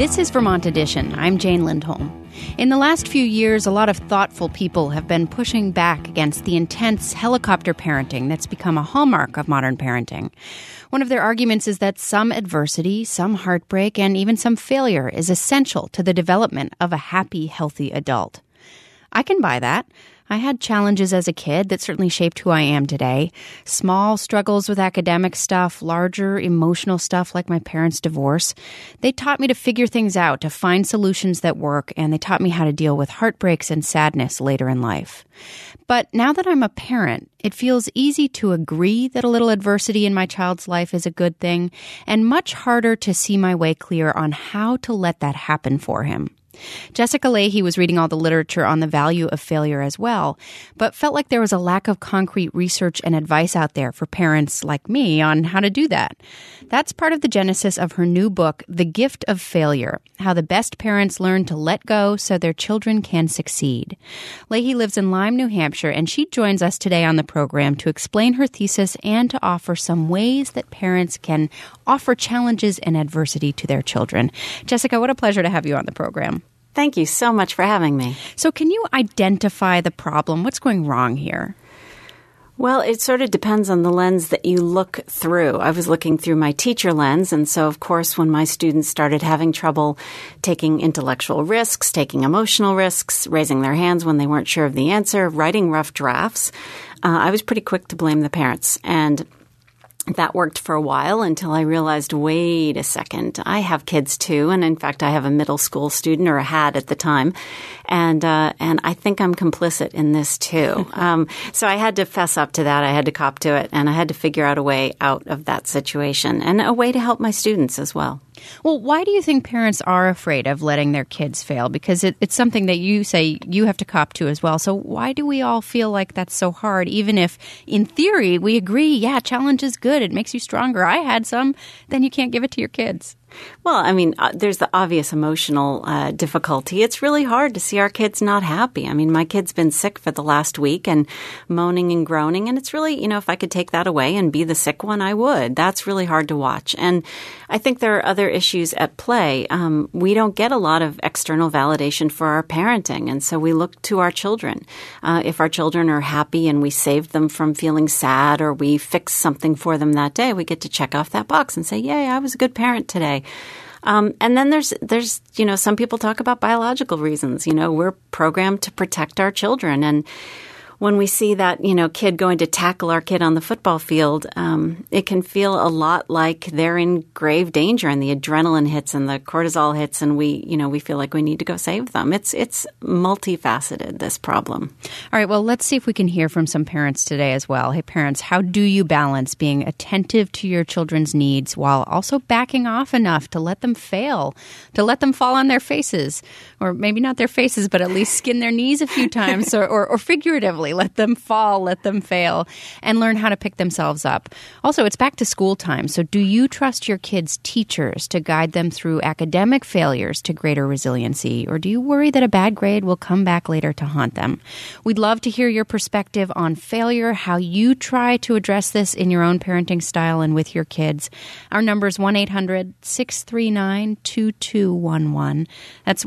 This is Vermont Edition. I'm Jane Lindholm. In the last few years, a lot of thoughtful people have been pushing back against the intense helicopter parenting that's become a hallmark of modern parenting. One of their arguments is that some adversity, some heartbreak, and even some failure is essential to the development of a happy, healthy adult. I can buy that. I had challenges as a kid that certainly shaped who I am today. Small struggles with academic stuff, larger emotional stuff like my parents' divorce. They taught me to figure things out, to find solutions that work, and they taught me how to deal with heartbreaks and sadness later in life. But now that I'm a parent, it feels easy to agree that a little adversity in my child's life is a good thing, and much harder to see my way clear on how to let that happen for him. Jessica Lahey was reading all the literature on the value of failure as well, but felt like there was a lack of concrete research and advice out there for parents like me on how to do that. That's part of the genesis of her new book, The Gift of Failure, How the Best Parents Learn to Let Go So Their Children Can Succeed. Lahey lives in Lyme, New Hampshire, and she joins us today on the program to explain her thesis and to offer some ways that parents can offer challenges and adversity to their children. Jessica, what a pleasure to have you on the program. Thank you so much for having me. So can you identify the problem? What's going wrong here? Well, it sort of depends on the lens that you look through. I was looking through my teacher lens, and so, of course, when my students started having trouble taking intellectual risks, taking emotional risks, raising their hands when they weren't sure of the answer, writing rough drafts, I was pretty quick to blame the parents. And that worked for a while until I realized, wait a second, I have kids too. And in fact, I have a middle school student, or had at the time. And I think I'm complicit in this too. So I had to fess up to that. I had to cop to it. And I had to figure out a way out of that situation and a way to help my students as well. Well, why do you think parents are afraid of letting their kids fail? Because it's something that you say you have to cop to as well. So why do we all feel like that's so hard, even if in theory we agree, yeah, challenge is good. It makes you stronger. I had some. Then you can't give it to your kids. Well, I mean, there's the obvious emotional difficulty. It's really hard to see our kids not happy. I mean, my kid's been sick for the last week and moaning and groaning. And it's really, if I could take that away and be the sick one, I would. That's really hard to watch. And I think there are other issues at play. We don't get a lot of external validation for our parenting. And so we look to our children. If our children are happy and we saved them from feeling sad, or we fixed something for them that day, we get to check off that box and say, yay, I was a good parent today. And then there's some people talk about biological reasons. We're programmed to protect our children. And when we see that, kid going to tackle our kid on the football field, it can feel a lot like they're in grave danger, and the adrenaline hits and the cortisol hits, and we feel like we need to go save them. It's multifaceted, this problem. All right. Well, let's see if we can hear from some parents today as well. Hey, parents, how do you balance being attentive to your children's needs while also backing off enough to let them fail, to let them fall on their faces, or maybe not their faces, but at least skin their knees a few times, or figuratively, let them fall, let them fail, and learn how to pick themselves up. Also, it's back to school time. So do you trust your kids' teachers to guide them through academic failures to greater resiliency? Or do you worry that a bad grade will come back later to haunt them? We'd love to hear your perspective on failure, how you try to address this in your own parenting style and with your kids. Our number is 1-800-639-2211. That's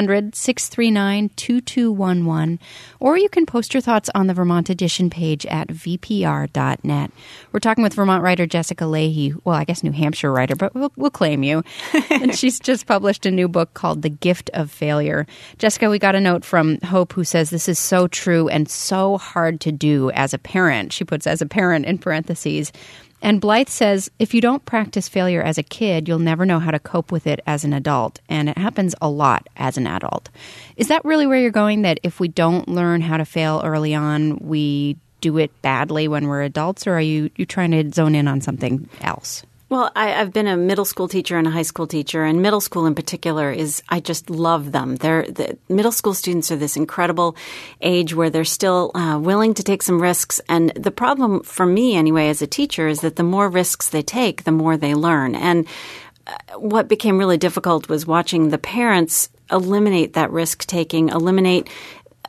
1-800-639-2211. Or you can post your thoughts on the Vermont Edition page at vpr.net. We're talking with Vermont writer Jessica Lahey. Well, I guess New Hampshire writer, but we'll claim you. And she's just published a new book called The Gift of Failure. Jessica, we got a note from Hope who says this is so true and so hard to do as a parent. She puts as a parent in parentheses. And Blythe says, if you don't practice failure as a kid, you'll never know how to cope with it as an adult. And it happens a lot as an adult. Is that really where you're going, that if we don't learn how to fail early on, we do it badly when we're adults? Or are you trying to zone in on something else? Well, I've been a middle school teacher and a high school teacher, and middle school in particular I just love them. The middle school students are this incredible age where they're still willing to take some risks. And the problem for me anyway as a teacher is that the more risks they take, the more they learn. And what became really difficult was watching the parents eliminate that risk taking, eliminate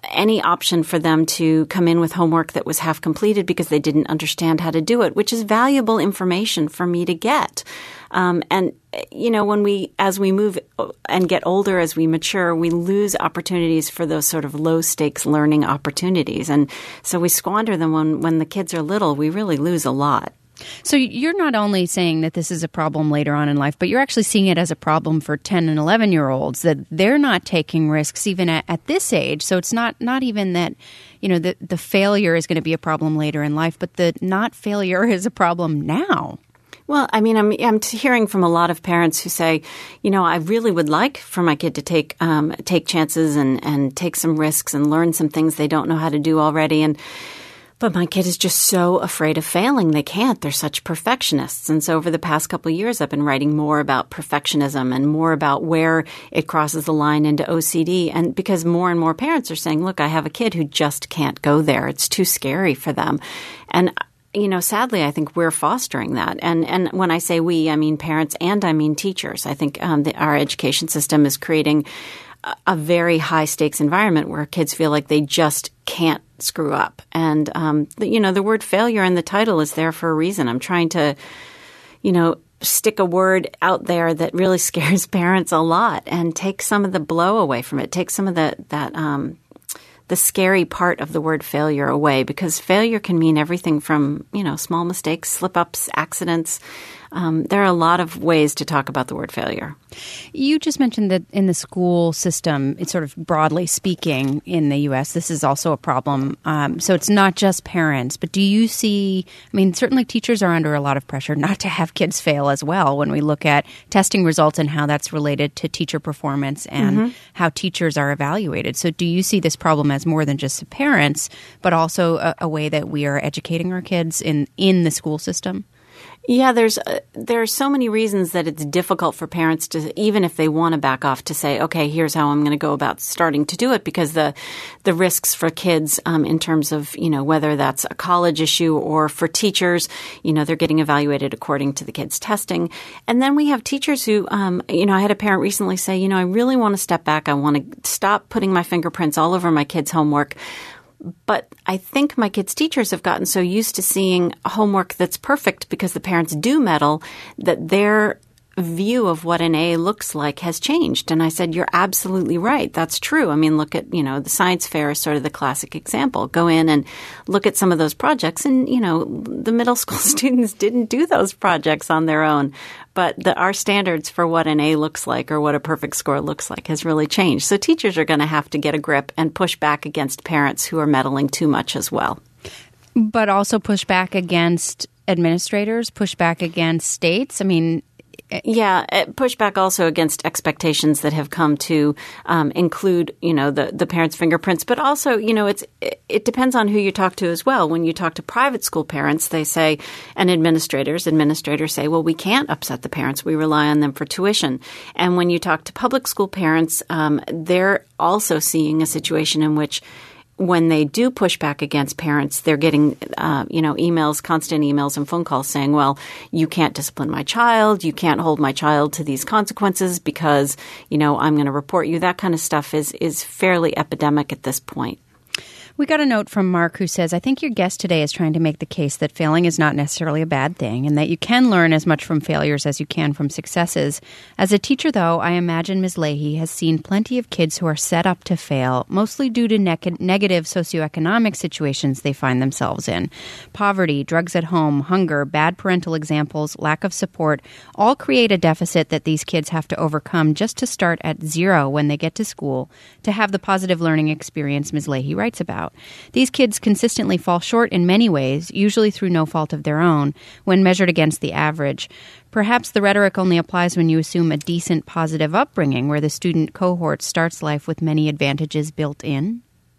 any option for them to come in with homework that was half completed because they didn't understand how to do it, which is valuable information for me to get. And, you know, as we move and get older, as we mature, we lose opportunities for those sort of low stakes learning opportunities. And so we squander them when the kids are little. We really lose a lot. So you're not only saying that this is a problem later on in life, but you're actually seeing it as a problem for 10 and 11-year-olds, that they're not taking risks even at this age. So it's not even that, you know, the failure is going to be a problem later in life, but the not failure is a problem now. Well, I mean, I'm hearing from a lot of parents who say, you know, I really would like for my kid to take chances and take some risks and learn some things they don't know how to do already. But my kid is just so afraid of failing. They can't. They're such perfectionists. And so over the past couple of years, I've been writing more about perfectionism and more about where it crosses the line into OCD. And because more and more parents are saying, look, I have a kid who just can't go there. It's too scary for them. And you know, sadly, I think we're fostering that. And when I say we, I mean parents and I mean teachers. I think our education system is creating a very high stakes environment where kids feel like they just can't screw up. And, you know, the word failure in the title is there for a reason. I'm trying to, you know, stick a word out there that really scares parents a lot and take some of the blow away from it, take some of the scary part of the word failure away, because failure can mean everything from, you know, small mistakes, slip-ups, accidents. There are a lot of ways to talk about the word failure. You just mentioned that in the school system, it's sort of broadly speaking in the U.S., this is also a problem. So it's not just parents, but do you see, I mean, certainly teachers are under a lot of pressure not to have kids fail as well when we look at testing results and how that's related to teacher performance and how teachers are evaluated. So do you see this problem as more than just parents, but also a way that we are educating our kids in the school system? Yeah, there are so many reasons that it's difficult for parents to, even if they want to back off, to say, okay, here's how I'm going to go about starting to do it, because the risks for kids in terms of, you know, whether that's a college issue or for teachers, you know, they're getting evaluated according to the kids' testing. And then we have teachers who, you know, I had a parent recently say, you know, I really want to step back. I want to stop putting my fingerprints all over my kids' homework. But I think my kids' teachers have gotten so used to seeing homework that's perfect because the parents do meddle that their view of what an A looks like has changed. And I said, you're absolutely right. That's true. I mean, look at, you know, the science fair is sort of the classic example. Go in and look at some of those projects. And, you know, the middle school students didn't do those projects on their own. But our standards for what an A looks like or what a perfect score looks like has really changed. So teachers are going to have to get a grip and push back against parents who are meddling too much as well. But also push back against administrators, push back against states. I mean, yeah, push back also against expectations that have come to include, you know, the parents' fingerprints. But also, you know, it depends on who you talk to as well. When you talk to private school parents, they say, and administrators say, well, we can't upset the parents. We rely on them for tuition. And when you talk to public school parents, they're also seeing a situation in which when they do push back against parents, they're getting, you know, constant emails and phone calls saying, well, you can't discipline my child. You can't hold my child to these consequences because, you know, I'm going to report you. That kind of stuff is fairly epidemic at this point. We got a note from Mark who says, I think your guest today is trying to make the case that failing is not necessarily a bad thing and that you can learn as much from failures as you can from successes. As a teacher, though, I imagine Ms. Leahy has seen plenty of kids who are set up to fail, mostly due to negative socioeconomic situations they find themselves in. Poverty, drugs at home, hunger, bad parental examples, lack of support all create a deficit that these kids have to overcome just to start at zero when they get to school to have the positive learning experience Ms. Leahy writes about. These kids consistently fall short in many ways, usually through no fault of their own, when measured against the average. Perhaps the rhetoric only applies when you assume a decent, positive upbringing where the student cohort starts life with many advantages built in.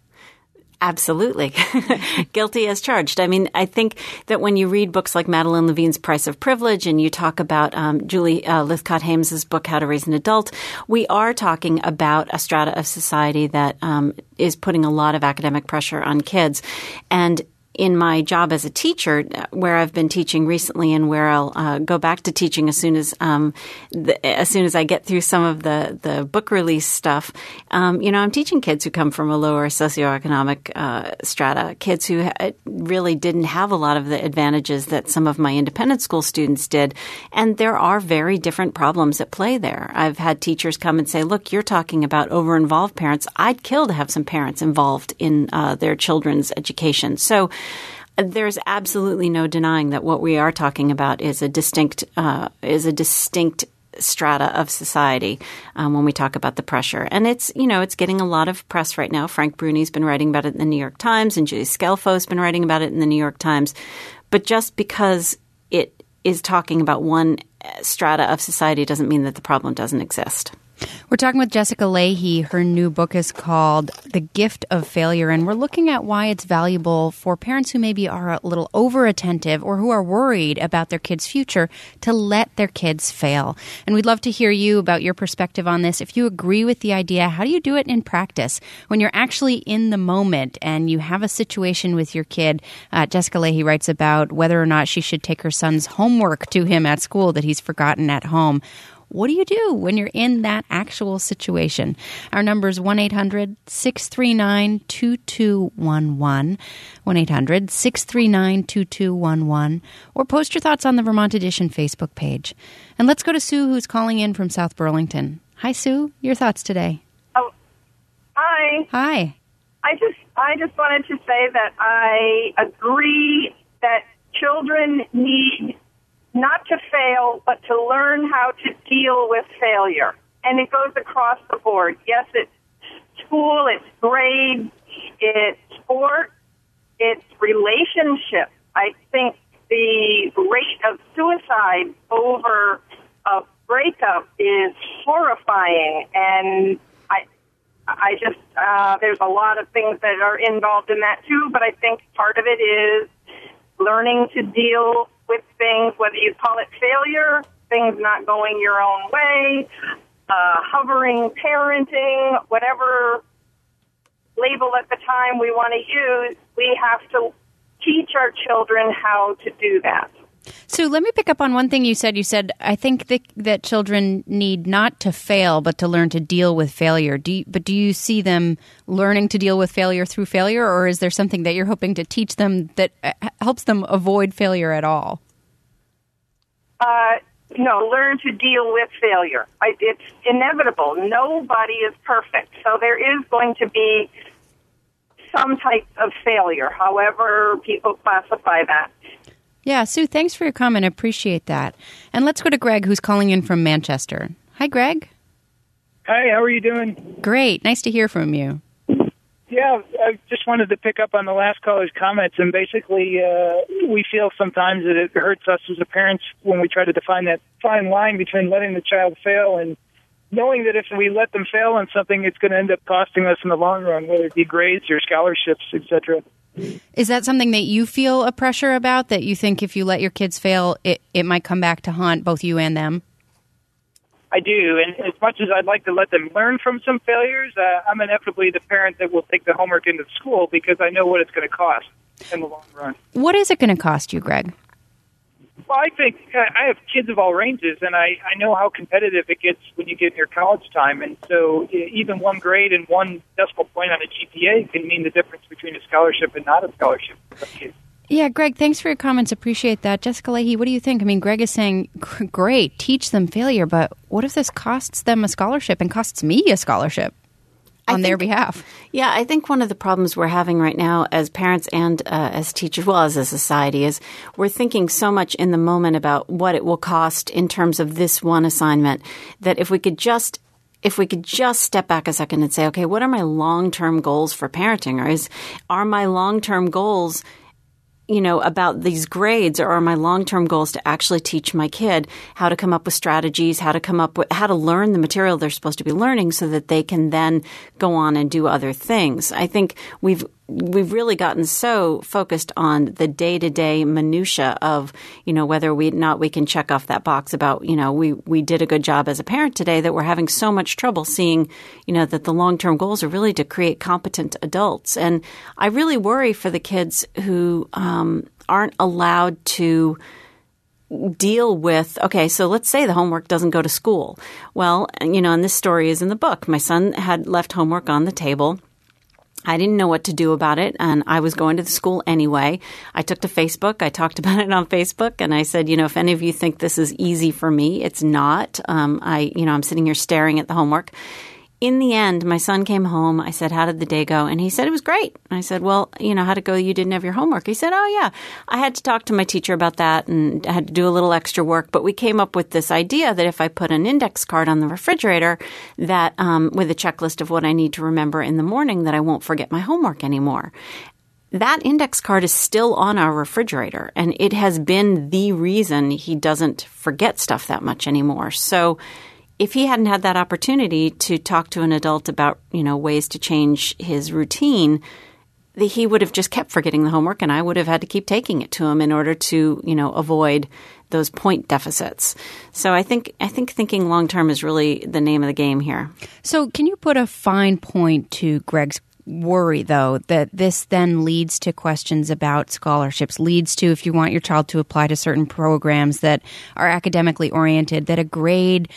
Absolutely. Guilty as charged. I mean, I think that when you read books like Madeline Levine's Price of Privilege and you talk about Julie Lythcott-Hames's book, How to Raise an Adult, we are talking about a strata of society that is putting a lot of academic pressure on kids. And in my job as a teacher, where I've been teaching recently and where I'll go back to teaching as soon as I get through some of the book release stuff, I'm teaching kids who come from a lower socioeconomic strata, kids who really didn't have a lot of the advantages that some of my independent school students did. And there are very different problems at play there. I've had teachers come and say, look, you're talking about over-involved parents. I'd kill to have some parents involved in their children's education. So there's absolutely no denying that what we are talking about is a distinct strata of society when we talk about the pressure. And it's getting a lot of press right now. Frank Bruni's been writing about it in the New York Times, and Julie Scelfo's been writing about it in the New York Times. But just because it is talking about one strata of society doesn't mean that the problem doesn't exist. We're talking with Jessica Lahey. Her new book is called The Gift of Failure, and we're looking at why it's valuable for parents who maybe are a little over-attentive or who are worried about their kids' future to let their kids fail. And we'd love to hear you about your perspective on this. If you agree with the idea, how do you do it in practice? When you're actually in the moment and you have a situation with your kid, Jessica Lahey writes about whether or not she should take her son's homework to him at school that he's forgotten at home. What do you do when you're in that actual situation? Our number is 1-800-639-2211, 1-800-639-2211, or post your thoughts on the Vermont Edition Facebook page. And let's go to Sue, who's calling in from South Burlington. Hi, Sue. Your thoughts today? Oh, hi. Hi. I just wanted to say that I agree that children need not to fail, but to learn how to deal with failure. And it goes across the board. Yes, it's school, it's grades, it's sport, it's relationship. I think the rate of suicide over a breakup is horrifying, and I just, there's a lot of things that are involved in that too, but I think part of it is learning to deal with things, whether you call it failure, things not going your own way, hovering parenting, whatever label at the time we want to use, we have to teach our children how to do that. Sue, let me pick up on one thing you said. You said, I think that children need not to fail, but to learn to deal with failure. Do you see them learning to deal with failure through failure, or is there something that you're hoping to teach them that helps them avoid failure at all? No, learn to deal with failure. It's inevitable. Nobody is perfect. So there is going to be some type of failure, however people classify that. Yeah, Sue, thanks for your comment. I appreciate that. And let's go to Greg, who's calling in from Manchester. Hi, Greg. Hi, how are you doing? Great. Nice to hear from you. Yeah, I just wanted to pick up on the last caller's comments, and basically we feel sometimes that it hurts us as a parents when we try to define that fine line between letting the child fail and knowing that if we let them fail on something, it's going to end up costing us in the long run, whether it be grades or scholarships, etc. Is that something that you feel a pressure about, that you think if you let your kids fail, it might come back to haunt both you and them? I do, and as much as I'd like to let them learn from some failures, I'm inevitably the parent that will take the homework into school because I know what it's going to cost in the long run. What is it going to cost you, Greg? Well, I think I have kids of all ranges, and I know how competitive it gets when you get in your college time. And so even one grade and one decimal point on a GPA can mean the difference between a scholarship and not a scholarship for some kids. Yeah, Greg, thanks for your comments. Appreciate that. Jessica Lahey, what do you think? I mean, Greg is saying, great, teach them failure, but what if this costs them a scholarship and costs me a scholarship on their behalf? Yeah, I think one of the problems we're having right now as parents and as teachers, well, as a society, is we're thinking so much in the moment about what it will cost in terms of this one assignment that if we could just step back a second and say, okay, what are my long-term goals for parenting? Or are my long-term goals about these grades, or are my long-term goals to actually teach my kid how to come up with strategies, how to learn the material they're supposed to be learning so that they can then go on and do other things? I think we've we've really gotten so focused on the day-to-day minutia of, whether we can check off that box about, we did a good job as a parent today, that we're having so much trouble seeing, that the long-term goals are really to create competent adults. And I really worry for the kids who aren't allowed to deal with, okay, so let's say the homework doesn't go to school. Well, and this story is in the book. My son had left homework on the table. I didn't know what to do about it, and I was going to the school anyway. I took to Facebook. I talked about it on Facebook, and I said, if any of you think this is easy for me, it's not. I'm sitting here staring at the homework. In the end, my son came home. I said, how did the day go? And he said, it was great. I said, well, how'd it go? You didn't have your homework. He said, oh, yeah. I had to talk to my teacher about that, and I had to do a little extra work. But we came up with this idea that if I put an index card on the refrigerator that with a checklist of what I need to remember in the morning, that I won't forget my homework anymore. That index card is still on our refrigerator, and it has been the reason he doesn't forget stuff that much anymore. So if he hadn't had that opportunity to talk to an adult about, ways to change his routine, he would have just kept forgetting the homework, and I would have had to keep taking it to him in order to, avoid those point deficits. So I think thinking long term is really the name of the game here. So can you put a fine point to Greg's worry, though, that this then leads to questions about scholarships, leads to, if you want your child to apply to certain programs that are academically oriented, that a grade,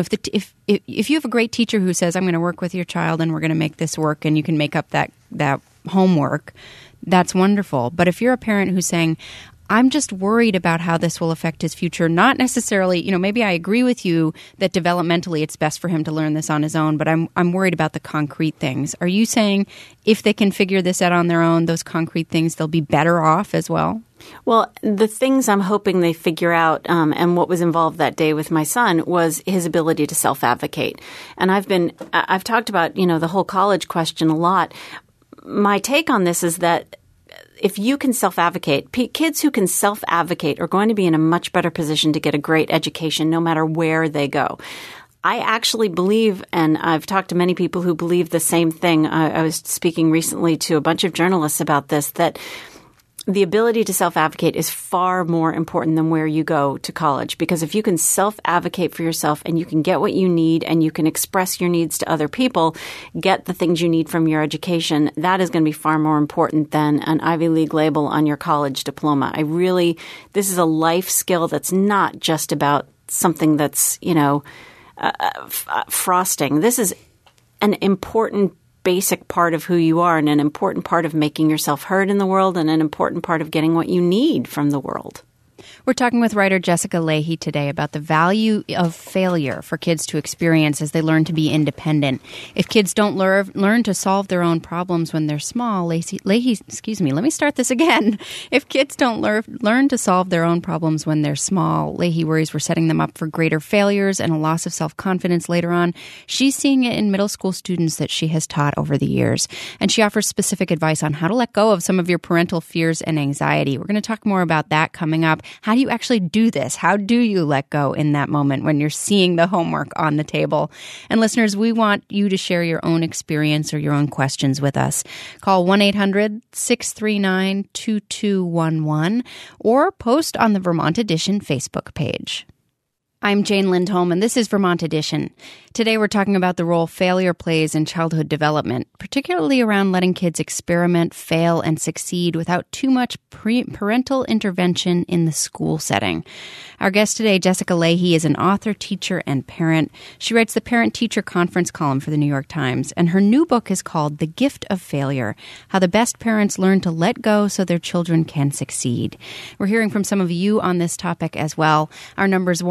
if you have a great teacher who says, I'm going to work with your child and we're going to make this work and you can make up that homework, that's wonderful. But if you're a parent who's saying, I'm just worried about how this will affect his future. Not necessarily, maybe I agree with you that developmentally it's best for him to learn this on his own, but I'm worried about the concrete things. Are you saying if they can figure this out on their own, those concrete things, they'll be better off as well? Well, the things I'm hoping they figure out, and what was involved that day with my son, was his ability to self-advocate. And I've talked about, the whole college question a lot. My take on this is that if you can self-advocate, kids who can self-advocate are going to be in a much better position to get a great education no matter where they go. I actually believe, and I've talked to many people who believe the same thing. I was speaking recently to a bunch of journalists about this, that the ability to self-advocate is far more important than where you go to college. Because if you can self-advocate for yourself and you can get what you need and you can express your needs to other people, get the things you need from your education, that is going to be far more important than an Ivy League label on your college diploma. This is a life skill that's not just about something that's, frosting. This is an important basic part of who you are and an important part of making yourself heard in the world and an important part of getting what you need from the world. We're talking with writer Jessica Lahey today about the value of failure for kids to experience as they learn to be independent. If kids don't learn to solve their own problems when they're small, If kids don't learn to solve their own problems when they're small, Lahey worries we're setting them up for greater failures and a loss of self-confidence later on. She's seeing it in middle school students that she has taught over the years. And she offers specific advice on how to let go of some of your parental fears and anxiety. We're going to talk more about that coming up. How do you actually do this? How do you let go in that moment when you're seeing the homework on the table? And listeners, we want you to share your own experience or your own questions with us. Call 1-800-639-2211 or post on the Vermont Edition Facebook page. I'm Jane Lindholm, and this is Vermont Edition. Today we're talking about the role failure plays in childhood development, particularly around letting kids experiment, fail, and succeed without too much parental intervention in the school setting. Our guest today, Jessica Lahey, is an author, teacher, and parent. She writes the Parent-Teacher Conference column for the New York Times, and her new book is called The Gift of Failure: How the Best Parents Learn to Let Go So Their Children Can Succeed. We're hearing from some of you on this topic as well. Our number is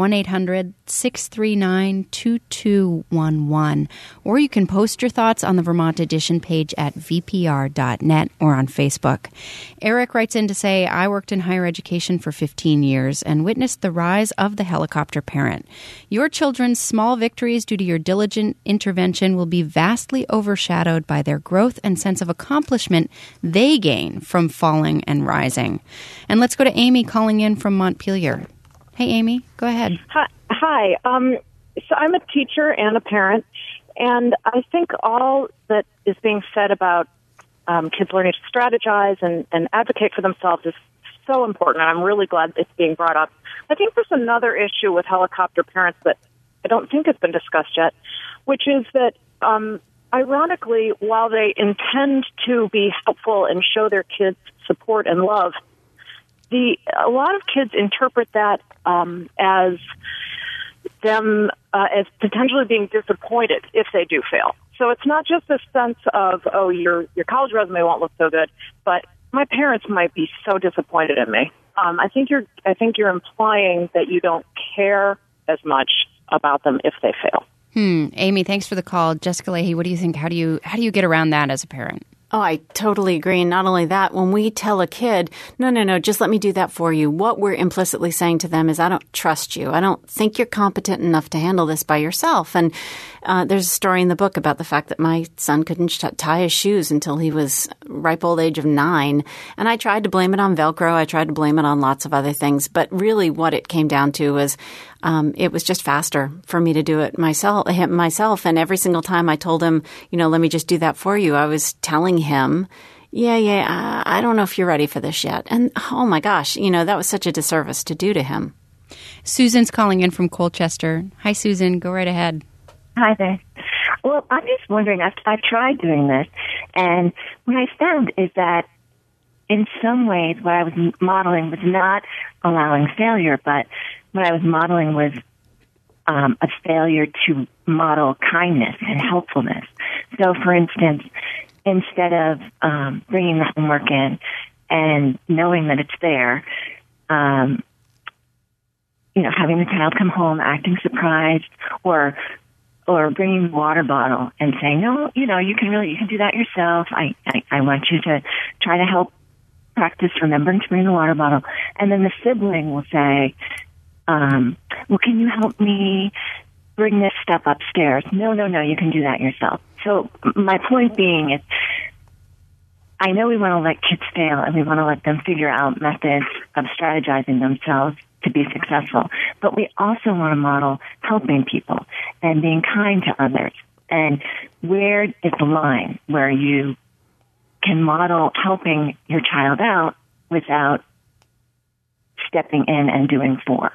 1-800-639-2211, or you can post your thoughts on the Vermont Edition page at vpr.net or on Facebook. Eric writes in to say, I worked in higher education for 15 years and witnessed the rise of the helicopter parent. Your children's small victories due to your diligent intervention will be vastly overshadowed by their growth and sense of accomplishment they gain from falling and rising. And let's go to Amy calling in from Montpelier. Hey, Amy, go ahead. Hi. So I'm a teacher and a parent, and I think all that is being said about kids learning to strategize and advocate for themselves is so important, and I'm really glad it's being brought up. I think there's another issue with helicopter parents that I don't think has been discussed yet, which is that, ironically, while they intend to be helpful and show their kids support and love, a lot of kids interpret that as them as potentially being disappointed if they do fail. So it's not just a sense of, oh, your college resume won't look so good, but my parents might be so disappointed in me. I think you're implying that you don't care as much about them if they fail. Amy, thanks for the call. Jessica Leahy, what do you think? How do you get around that as a parent? Oh, I totally agree. And not only that, when we tell a kid, no, just let me do that for you, what we're implicitly saying to them is, I don't trust you. I don't think you're competent enough to handle this by yourself. And there's a story in the book about the fact that my son couldn't tie his shoes until he was ripe old age of 9. And I tried to blame it on Velcro. I tried to blame it on lots of other things. But really what it came down to was it was just faster for me to do it myself. And every single time I told him, let me just do that for you, I was telling him, I don't know if you're ready for this yet. And oh my gosh, that was such a disservice to do to him. Susan's calling in from Colchester. Hi, Susan. Go right ahead. Hi there. Well, I'm just wondering, I tried doing this, and what I found is that in some ways what I was modeling was not allowing failure, but what I was modeling was a failure to model kindness and helpfulness. So, for instance, instead of bringing the homework in and knowing that it's there, having the child come home acting surprised, or bringing the water bottle and saying, no, you can do that yourself. I want you to try to help practice remembering to bring the water bottle. And then the sibling will say, well, can you help me bring this stuff upstairs? No, you can do that yourself. So my point being is, I know we want to let kids fail and we want to let them figure out methods of strategizing themselves to be successful, but we also want to model helping people and being kind to others. And where is the line where you can model helping your child out without stepping in and doing for?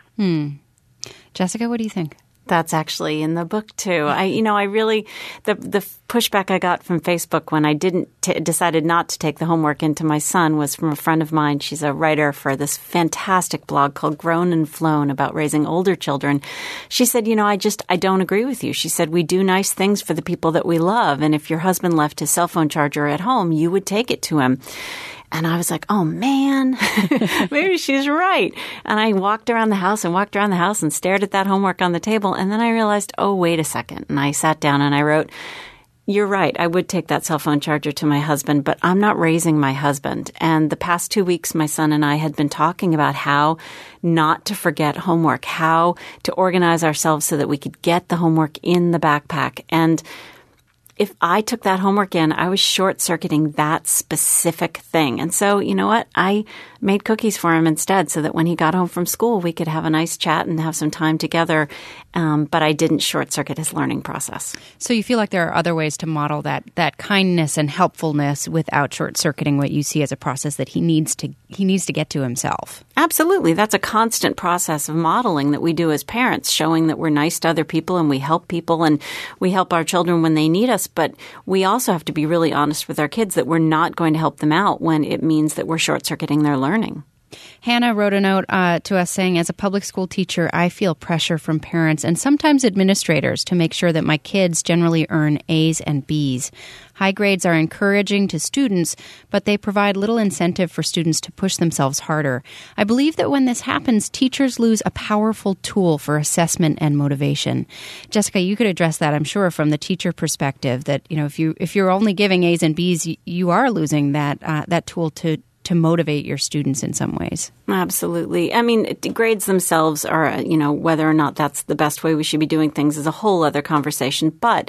Jessica, what do you think? That's actually in the book too. I really, the pushback I got from Facebook when I decided not to take the homework into my son was from a friend of mine. She's a writer for this fantastic blog called Grown and Flown about raising older children. She said, I don't agree with you. She said, we do nice things for the people that we love. And if your husband left his cell phone charger at home, you would take it to him. And I was like, oh, man, maybe she's right. And I walked around the house and stared at that homework on the table. And then I realized, oh, wait a second. And I sat down and I wrote, you're right. I would take that cell phone charger to my husband, but I'm not raising my husband. And the past 2 weeks, my son and I had been talking about how not to forget homework, how to organize ourselves so that we could get the homework in the backpack. And if I took that homework in, I was short-circuiting that specific thing. And so, you know what? I made cookies for him instead so that when he got home from school, we could have a nice chat and have some time together. But I didn't short-circuit his learning process. So you feel like there are other ways to model that kindness and helpfulness without short-circuiting what you see as a process that he needs to get to himself. Absolutely. That's a constant process of modeling that we do as parents, showing that we're nice to other people and we help people and we help our children when they need us. But we also have to be really honest with our kids that we're not going to help them out when it means that we're short-circuiting their learning. Hannah wrote a note to us saying, as a public school teacher, I feel pressure from parents and sometimes administrators to make sure that my kids generally earn A's and B's. High grades are encouraging to students, but they provide little incentive for students to push themselves harder. I believe that when this happens, teachers lose a powerful tool for assessment and motivation. Jessica, you could address that, I'm sure, from the teacher perspective, that if you're only giving A's and B's, you are losing that tool to motivate your students in some ways. Absolutely. I mean, grades themselves are, whether or not that's the best way we should be doing things is a whole other conversation. But,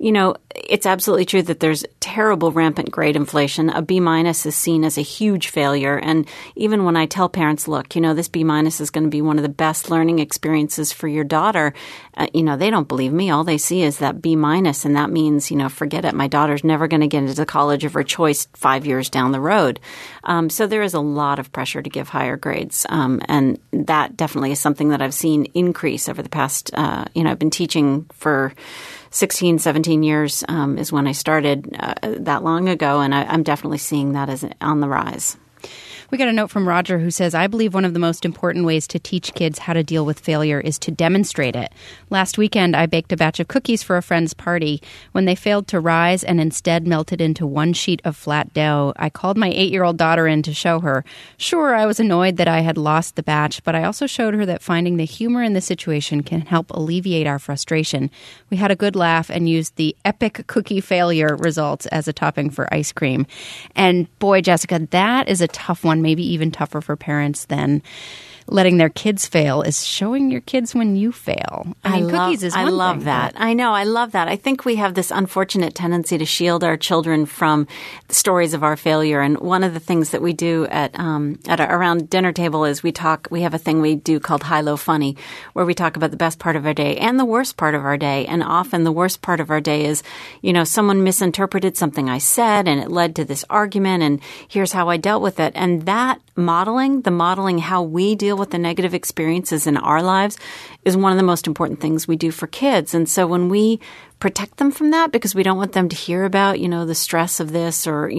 it's absolutely true that there's terrible rampant grade inflation. A B- is seen as a huge failure. And even when I tell parents, look, this B- is going to be one of the best learning experiences for your daughter, they don't believe me. All they see is that B-, and that means, forget it. My daughter's never going to get into the college of her choice 5 years down the road. So there is a lot of pressure to give higher grades. And that definitely is something that I've seen increase over the past, I've been teaching for 16, 17 years is when I started that long ago. And I'm definitely seeing that as on the rise. We got a note from Roger who says, I believe one of the most important ways to teach kids how to deal with failure is to demonstrate it. Last weekend, I baked a batch of cookies for a friend's party. When they failed to rise and instead melted into one sheet of flat dough, I called my 8-year-old daughter in to show her. Sure, I was annoyed that I had lost the batch, but I also showed her that finding the humor in the situation can help alleviate our frustration. We had a good laugh and used the epic cookie failure results as a topping for ice cream. And boy, Jessica, that is a tough one. Maybe even tougher for parents than letting their kids fail is showing your kids when you fail. Cookies is one thing. I love that. I know. I love that. I think we have this unfortunate tendency to shield our children from the stories of our failure. And one of the things that we do at around dinner table is we have a thing we do called High Low Funny, where we talk about the best part of our day and the worst part of our day. And often the worst part of our day is, someone misinterpreted something I said and it led to this argument and here's how I dealt with it. And that modeling how we deal with the negative experiences in our lives is one of the most important things we do for kids. And so when we protect them from that because we don't want them to hear about, the stress of this or,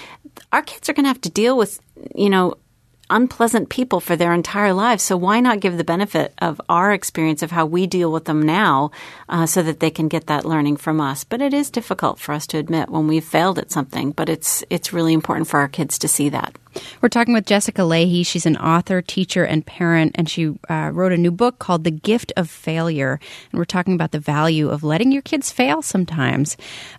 our kids are going to have to deal with, unpleasant people for their entire lives. So why not give the benefit of our experience of how we deal with them now so that they can get that learning from us? But it is difficult for us to admit when we've failed at something, but it's really important for our kids to see that. We're talking with Jessica Lahey. She's an author, teacher, and parent, and she wrote a new book called The Gift of Failure. And we're talking about the value of letting your kids fail sometimes.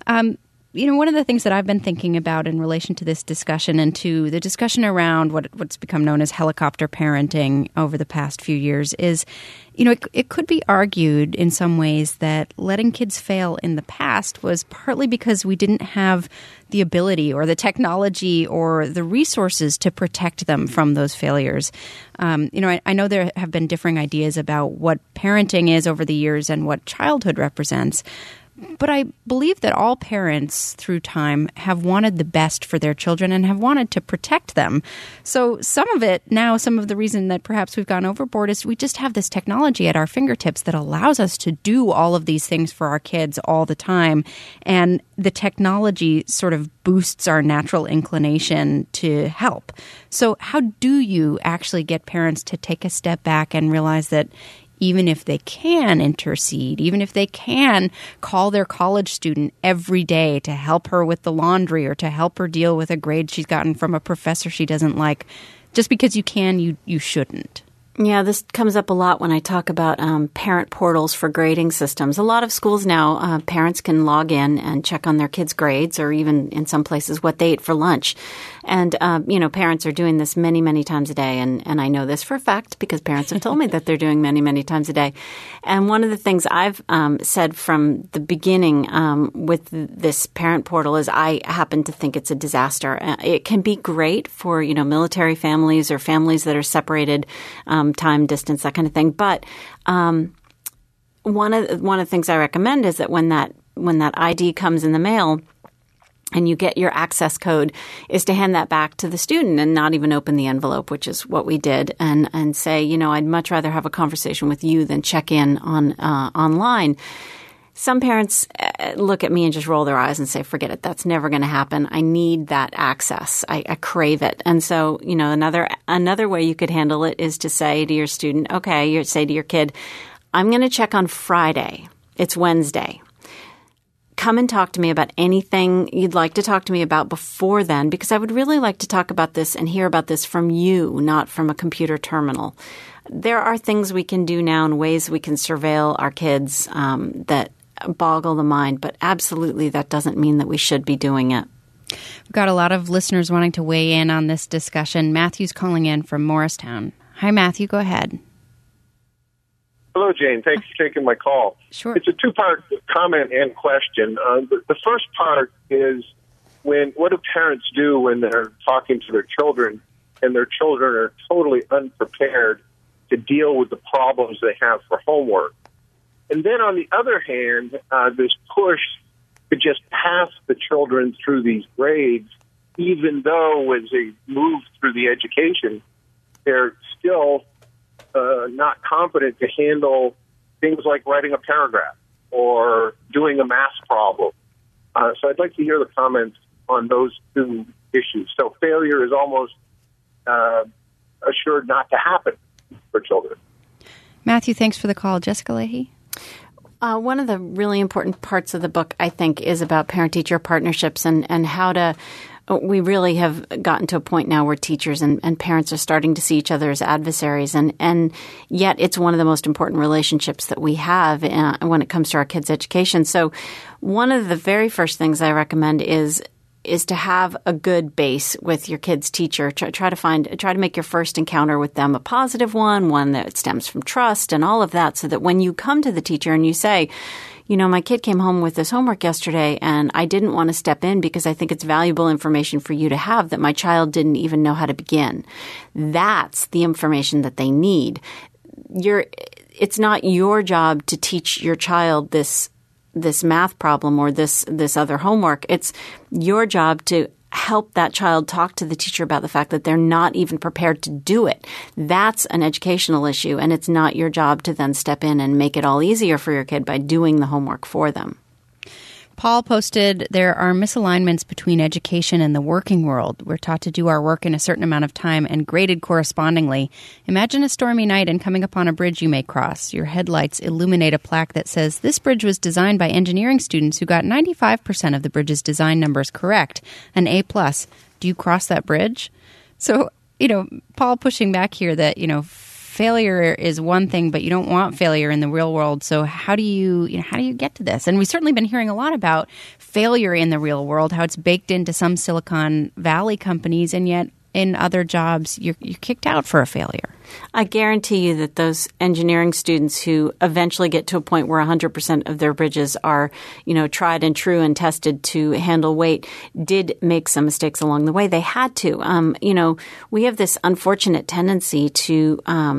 One of the things that I've been thinking about in relation to this discussion and to the discussion around what's become known as helicopter parenting over the past few years is, it could be argued in some ways that letting kids fail in the past was partly because we didn't have the ability or the technology or the resources to protect them from those failures. I know there have been differing ideas about what parenting is over the years and what childhood represents. But I believe that all parents through time have wanted the best for their children and have wanted to protect them. So some of the reason that perhaps we've gone overboard is we just have this technology at our fingertips that allows us to do all of these things for our kids all the time. And the technology sort of boosts our natural inclination to help. So how do you actually get parents to take a step back and realize that even if they can intercede, even if they can call their college student every day to help her with the laundry or to help her deal with a grade she's gotten from a professor she doesn't like, just because you can, you shouldn't? Yeah, this comes up a lot when I talk about parent portals for grading systems. A lot of schools now, parents can log in and check on their kids' grades or even in some places what they ate for lunch. And, parents are doing this many, many times a day. And I know this for a fact because parents have told me that they're doing many, many times a day. And one of the things I've said from the beginning with this parent portal is I happen to think it's a disaster. It can be great for, military families or families that are separated time, distance, that kind of thing. But one of the things I recommend is that when that ID comes in the mail and you get your access code, is to hand that back to the student and not even open the envelope, which is what we did, and say, I'd much rather have a conversation with you than check in on online. Some parents look at me and just roll their eyes and say, forget it. That's never going to happen. I need that access. I crave it. And so, another way you could handle it is to say to your student, say to your kid, I'm going to check on Friday. It's Wednesday. Come and talk to me about anything you'd like to talk to me about before then, because I would really like to talk about this and hear about this from you, not from a computer terminal. There are things we can do now and ways we can surveil our kids that boggle the mind, but absolutely that doesn't mean that we should be doing it. We've got a lot of listeners wanting to weigh in on this discussion. Matthew's calling in from Morristown. Hi, Matthew. Go ahead. Hello, Jane. Thanks for taking my call. Sure. It's a two-part comment and question. The first part is what do parents do when they're talking to their children and their children are totally unprepared to deal with the problems they have for homework? And then on the other hand, this push to just pass the children through these grades, even though as they move through the education, they're still not competent to handle things like writing a paragraph or doing a math problem. So I'd like to hear the comments on those two issues. So failure is almost assured not to happen for children. Matthew, thanks for the call. Jessica Leahy? One of the really important parts of the book, I think, is about parent-teacher partnerships and how to we really have gotten to a point now where teachers and parents are starting to see each other as adversaries. And yet it's one of the most important relationships that we have when it comes to our kids' education. So one of the very first things I recommend is to have a good base with your kid's teacher. Try to make your first encounter with them a positive one that stems from trust and all of that, so that when you come to the teacher and you say, my kid came home with this homework yesterday and I didn't want to step in because I think it's valuable information for you to have that my child didn't even know how to begin. That's the information that they need. It's not your job to teach your child this math problem or this other homework. It's your job to help that child talk to the teacher about the fact that they're not even prepared to do it. That's an educational issue, and it's not your job to then step in and make it all easier for your kid by doing the homework for them. Paul posted, there are misalignments between education and the working world. We're taught to do our work in a certain amount of time and graded correspondingly. Imagine a stormy night and coming upon a bridge you may cross. Your headlights illuminate a plaque that says, this bridge was designed by engineering students who got 95% of the bridge's design numbers correct, an A+. Do you cross that bridge? So, Paul pushing back here that, failure is one thing, but you don't want failure in the real world. So how do you get to this? And we've certainly been hearing a lot about failure in the real world, how it's baked into some Silicon Valley companies, and yet in other jobs, you're kicked out for a failure. I guarantee you that those engineering students who eventually get to a point where 100% of their bridges are, tried and true and tested to handle weight, did make some mistakes along the way. They had to. We have this unfortunate tendency to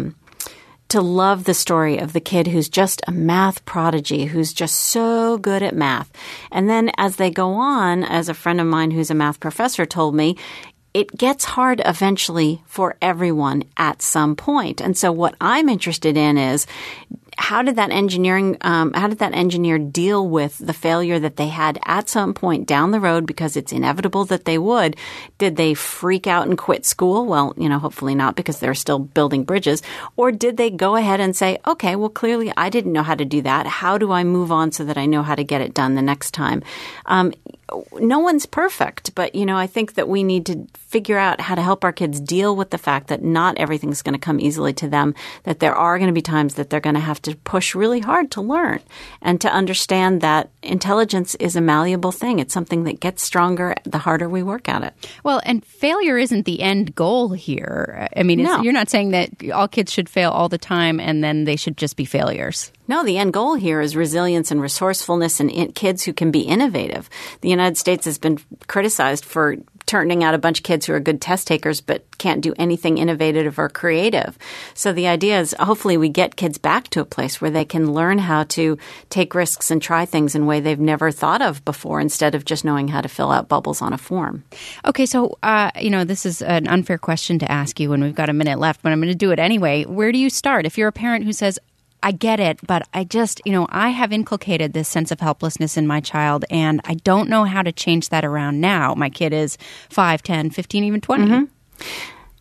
love the story of the kid who's just a math prodigy, who's just so good at math. And then as they go on, as a friend of mine who's a math professor told me, it gets hard eventually for everyone at some point. And so what I'm interested in is how did that engineer deal with the failure that they had at some point down the road, because it's inevitable that they would? Did they freak out and quit school? Well, hopefully not, because they're still building bridges. Or did they go ahead and say, okay, well, clearly I didn't know how to do that. How do I move on so that I know how to get it done the next time? No one's perfect, but, I think that we need to figure out how to help our kids deal with the fact that not everything's going to come easily to them, that there are going to be times that they're going to have to push really hard to learn and to understand that intelligence is a malleable thing. It's something that gets stronger the harder we work at it. Well, and failure isn't the end goal here. I mean, no. You're not saying that all kids should fail all the time and then they should just be failures. No, the end goal here is resilience and resourcefulness and kids who can be innovative. The United States has been criticized for turning out a bunch of kids who are good test takers but can't do anything innovative or creative. So the idea is hopefully we get kids back to a place where they can learn how to take risks and try things in a way they've never thought of before, instead of just knowing how to fill out bubbles on a form. Okay, so, this is an unfair question to ask you when we've got a minute left, but I'm going to do it anyway. Where do you start? If you're a parent who says, I get it, but I just, I have inculcated this sense of helplessness in my child, and I don't know how to change that around now. My kid is 5, 10, 15, even 20. Mm-hmm.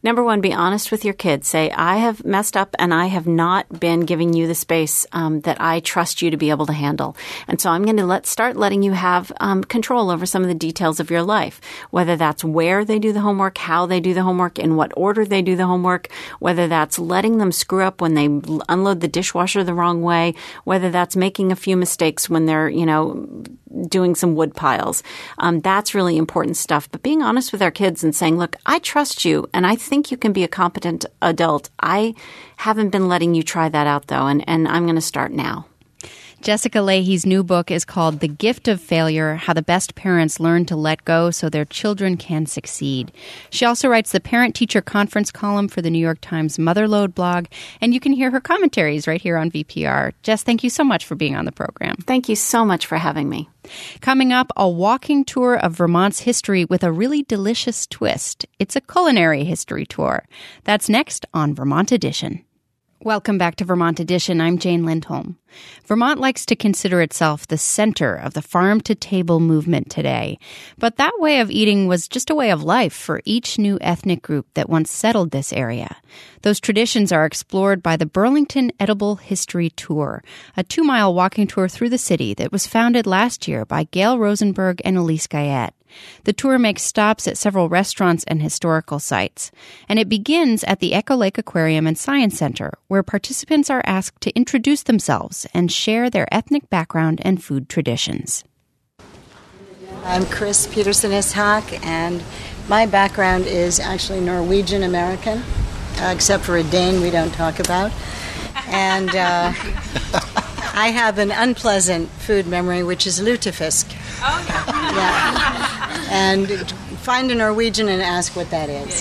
Number one, be honest with your kids. Say, I have messed up and I have not been giving you the space that I trust you to be able to handle. And so I'm going to start letting you have control over some of the details of your life, whether that's where they do the homework, how they do the homework, in what order they do the homework, whether that's letting them screw up when they unload the dishwasher the wrong way, whether that's making a few mistakes when they're, doing some wood piles. That's really important stuff. But being honest with our kids and saying, look, I trust you and I think you can be a competent adult. I haven't been letting you try that out, though, and I'm going to start now. Jessica Lahey's new book is called The Gift of Failure, How the Best Parents Learn to Let Go So Their Children Can Succeed. She also writes the Parent-Teacher Conference column for the New York Times Motherload blog, and you can hear her commentaries right here on VPR. Jess, thank you so much for being on the program. Thank you so much for having me. Coming up, a walking tour of Vermont's history with a really delicious twist. It's a culinary history tour. That's next on Vermont Edition. Welcome back to Vermont Edition. I'm Jane Lindholm. Vermont likes to consider itself the center of the farm-to-table movement today. But that way of eating was just a way of life for each new ethnic group that once settled this area. Those traditions are explored by the Burlington Edible History Tour, a 2-mile walking tour through the city that was founded last year by Gail Rosenberg and Elise Guyette. The tour makes stops at several restaurants and historical sites, and it begins at the Echo Lake Aquarium and Science Center, where participants are asked to introduce themselves and share their ethnic background and food traditions. I'm Chris Peterson-Ishak, and my background is actually Norwegian American, except for a Dane we don't talk about. And I have an unpleasant food memory, which is lutefisk. Oh, yeah. Yeah. And find a Norwegian and ask what that is.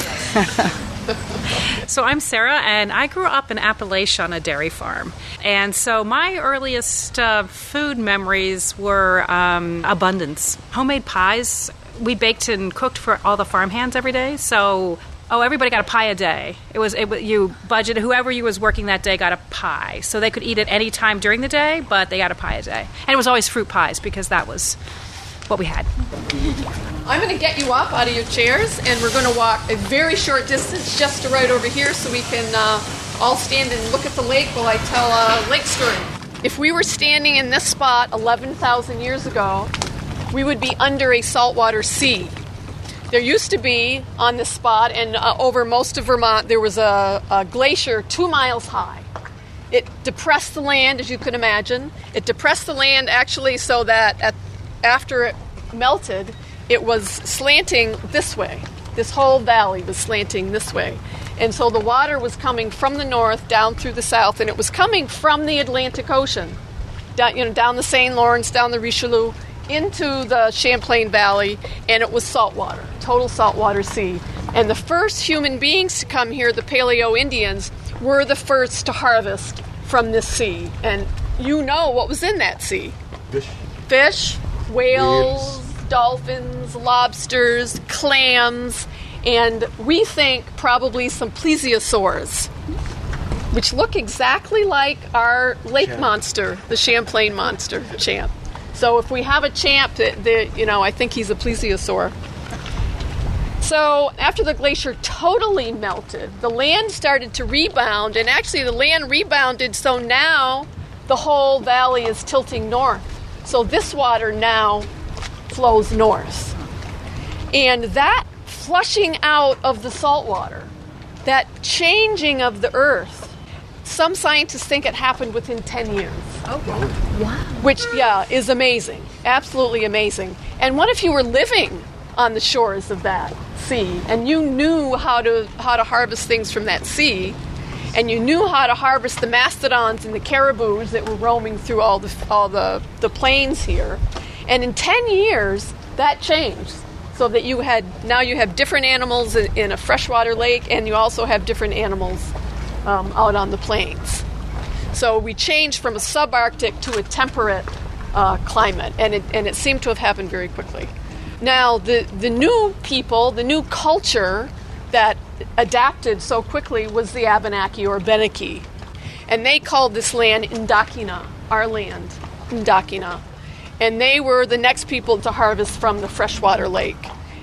So I'm Sarah, and I grew up in Appalachia on a dairy farm. And so my earliest food memories were abundance. Homemade pies. We baked and cooked for all the farmhands every day. So, everybody got a pie a day. It was you budgeted, whoever you was working that day got a pie. So they could eat it any time during the day, but they got a pie a day. And it was always fruit pies because that was what we had. I'm going to get you up out of your chairs, and we're going to walk a very short distance just to right over here so we can all stand and look at the lake while I tell a lake story. If we were standing in this spot 11,000 years ago, we would be under a saltwater sea. There used to be on this spot, and over most of Vermont, there was a glacier 2 miles high. It depressed the land, as you can imagine. It depressed the land actually so that after it melted, it was slanting this way. This whole valley was slanting this way. And so the water was coming from the north down through the south, and it was coming from the Atlantic Ocean, down the St. Lawrence, down the Richelieu, into the Champlain Valley, and it was saltwater, total saltwater sea. And the first human beings to come here, the Paleo Indians, were the first to harvest from this sea. And you know what was in that sea. Fish, whales, dolphins, lobsters, clams, and we think probably some plesiosaurs, which look exactly like our lake monster, the Champlain monster, Champ. So if we have a Champ, I think he's a plesiosaur. So after the glacier totally melted, the land started to rebound, and actually the land rebounded, so now the whole valley is tilting north. So this water now flows north. And that flushing out of the salt water, that changing of the earth, some scientists think it happened within 10 years. Oh, wow. Which, is amazing. Absolutely amazing. And what if you were living on the shores of that sea and you knew how to harvest things from that sea, and you knew how to harvest the mastodons and the caribous that were roaming through all the plains here. And in 10 years, that changed. So that you have different animals in a freshwater lake, and you also have different animals out on the plains. So we changed from a subarctic to a temperate climate, and it seemed to have happened very quickly. Now, the new people, the new culture that adapted so quickly was the Abenaki or Benaki. And they called this land Indakina, our land, Indakina. And they were the next people to harvest from the freshwater lake.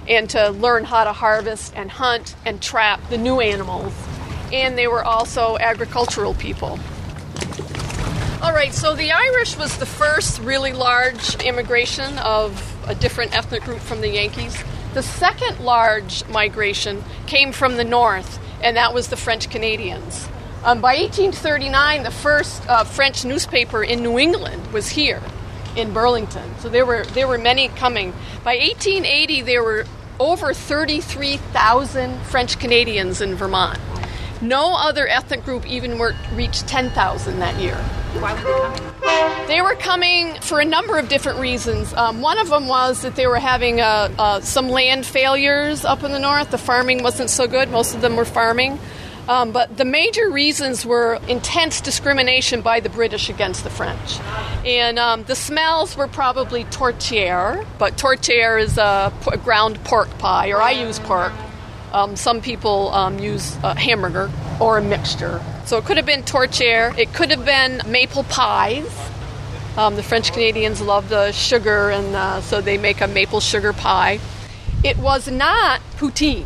and to learn how to harvest and hunt and trap the new animals. And they were also agricultural people. All right, so the Irish was the first really large immigration of a different ethnic group from the Yankees. The second large migration came from the north, and that was the French Canadians. By 1839, the first French newspaper in New England was here in Burlington. So there were many coming. By 1880, there were over 33,000 French Canadians in Vermont. No other ethnic group even reached 10,000 that year. Why were they coming? They were coming for a number of different reasons. One of them was that they were having some land failures up in the north. The farming wasn't so good. Most of them were farming. But the major reasons were intense discrimination by the British against the French. And the smells were probably tourtière, but tourtière is a ground pork pie, or I use pork. Some people use hamburger or a mixture. So it could have been tourtière. It could have been maple pies. The French Canadians love the sugar, and so they make a maple sugar pie. It was not poutine.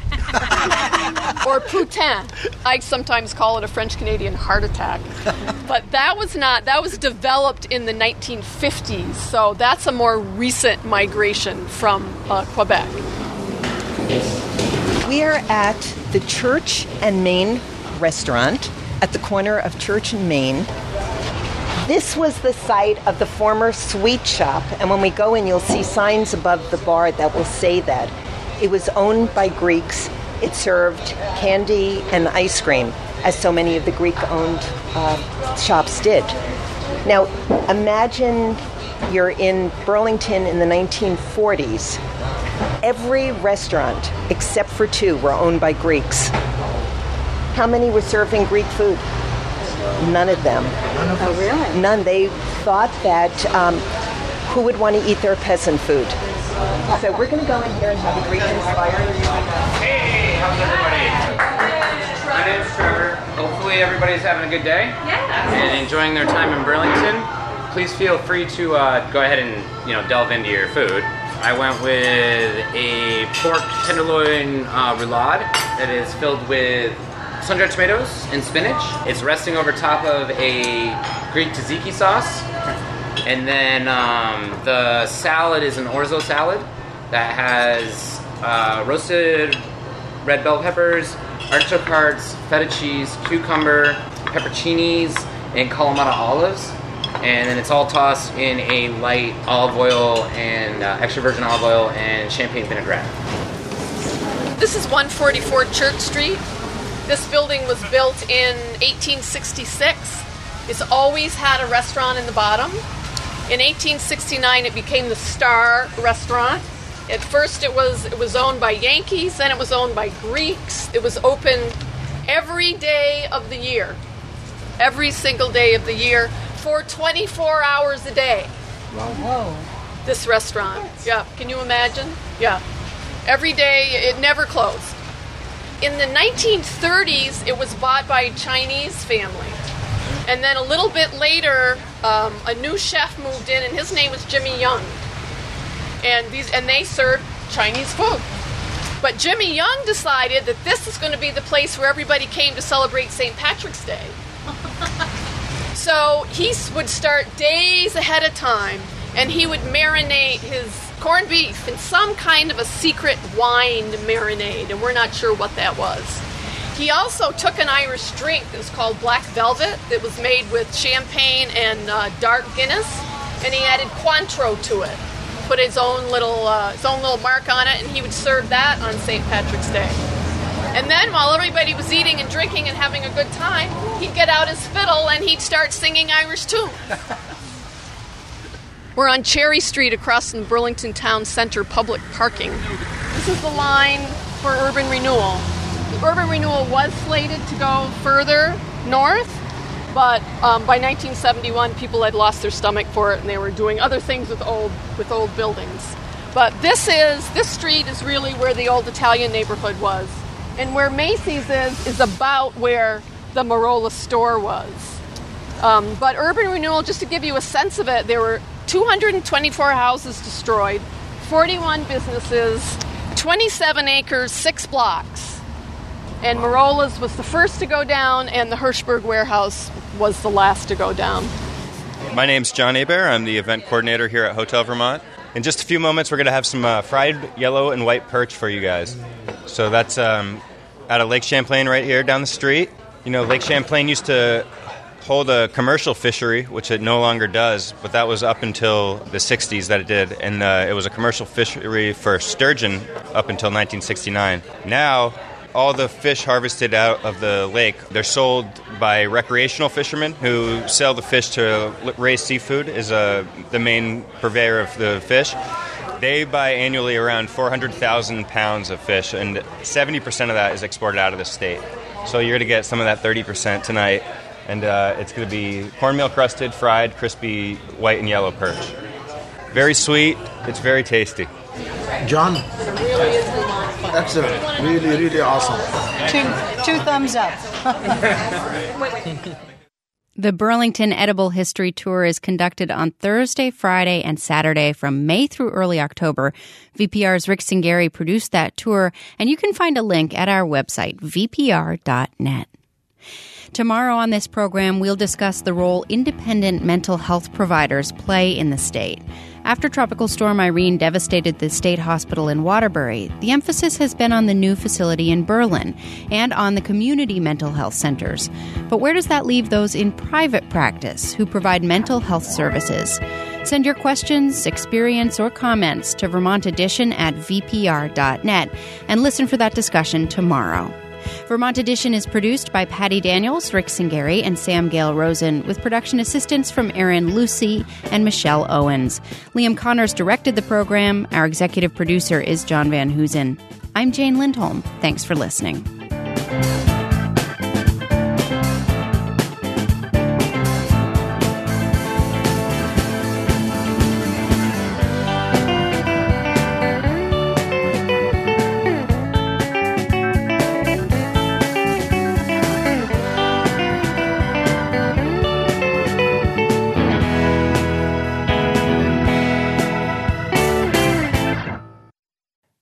Or poutin. I sometimes call it a French Canadian heart attack. But that was developed in the 1950s, so that's a more recent migration from Quebec. We are at the Church and Main restaurant at the corner of Church and Main. This was the site of the former sweet shop, and when we go in, you'll see signs above the bar that will say that. It was owned by Greeks. It served candy and ice cream, as so many of the Greek-owned shops did. Now, imagine you're in Burlington in the 1940s. Every restaurant, except for 2, were owned by Greeks. How many were serving Greek food? None of them. Oh, really? None. They thought that who would want to eat their peasant food? So we're going to go in here and have a Greek-inspired. Hey, how's everybody? My name's Trevor. Hopefully everybody's having a good day and enjoying their time in Burlington. Please feel free to go ahead and delve into your food. I went with a pork tenderloin roulade that is filled with sun-dried tomatoes and spinach. It's resting over top of a Greek tzatziki sauce. And then the salad is an orzo salad that has roasted red bell peppers, artichoke hearts, feta cheese, cucumber, pepperoncinis, and Kalamata olives. And then it's all tossed in a light olive oil and extra virgin olive oil and champagne vinaigrette. This is 144 Church Street. This building was built in 1866. It's always had a restaurant in the bottom. In 1869, it became the Star Restaurant. At first, it was owned by Yankees, then it was owned by Greeks. It was open every day of the year, every single day of the year, for 24 hours a day. Whoa. This restaurant. Yeah, can you imagine? Yeah. Every day, it never closed. In the 1930s, it was bought by a Chinese family. And then a little bit later, a new chef moved in, and his name was Jimmy Young. And they served Chinese food. But Jimmy Young decided that this is going to be the place where everybody came to celebrate St. Patrick's Day. So he would start days ahead of time, and he would marinate his corned beef in some kind of a secret wine marinade, and we're not sure what that was. He also took an Irish drink that was called Black Velvet that was made with champagne and dark Guinness, and he added Cointreau to it. Put his own little mark on it, and he would serve that on St. Patrick's Day. And then while everybody was eating and drinking and having a good time, he'd get out his fiddle and he'd start singing Irish tunes. We're on Cherry Street across from Burlington Town Center public parking. This is the line for urban renewal. Urban renewal was slated to go further north, but by 1971, people had lost their stomach for it, and they were doing other things with old buildings. But this street is really where the old Italian neighborhood was, and where Macy's is about where the Marola store was. But urban renewal, just to give you a sense of it, there were 224 houses destroyed, 41 businesses, 27 acres, 6 blocks. And Marola's was the first to go down, and the Hirschberg warehouse was the last to go down. My name's John Hebert. I'm the event coordinator here at Hotel Vermont. In just a few moments, we're going to have some fried yellow and white perch for you guys. So that's out of Lake Champlain right here down the street. You know, Lake Champlain used to hold a commercial fishery, which it no longer does, but that was up until the 60s that it did. And it was a commercial fishery for sturgeon up until 1969. Now, all the fish harvested out of the lake, they're sold by recreational fishermen who sell the fish to raise seafood, is the main purveyor of the fish. They buy annually around 400,000 pounds of fish, and 70% of that is exported out of the state. So you're going to get some of that 30% tonight, and it's going to be cornmeal crusted, fried, crispy, white and yellow perch. Very sweet. It's very tasty. John, that's really, really awesome. Two thumbs up. The Burlington Edible History Tour is conducted on Thursday, Friday, and Saturday from May through early October. VPR's Rick Singari produced that tour, and you can find a link at our website, vpr.net. Tomorrow on this program, we'll discuss the role independent mental health providers play in the state. After Tropical Storm Irene devastated the state hospital in Waterbury, the emphasis has been on the new facility in Berlin and on the community mental health centers. But where does that leave those in private practice who provide mental health services? Send your questions, experience, or comments to Vermont Edition at vpr.net and listen for that discussion tomorrow. Vermont Edition is produced by Patty Daniels, Rick Singari, and Sam Gale Rosen, with production assistance from Erin Lucy and Michelle Owens. Liam Connors directed the program. Our executive producer is John Van Hoosen. I'm Jane Lindholm. Thanks for listening.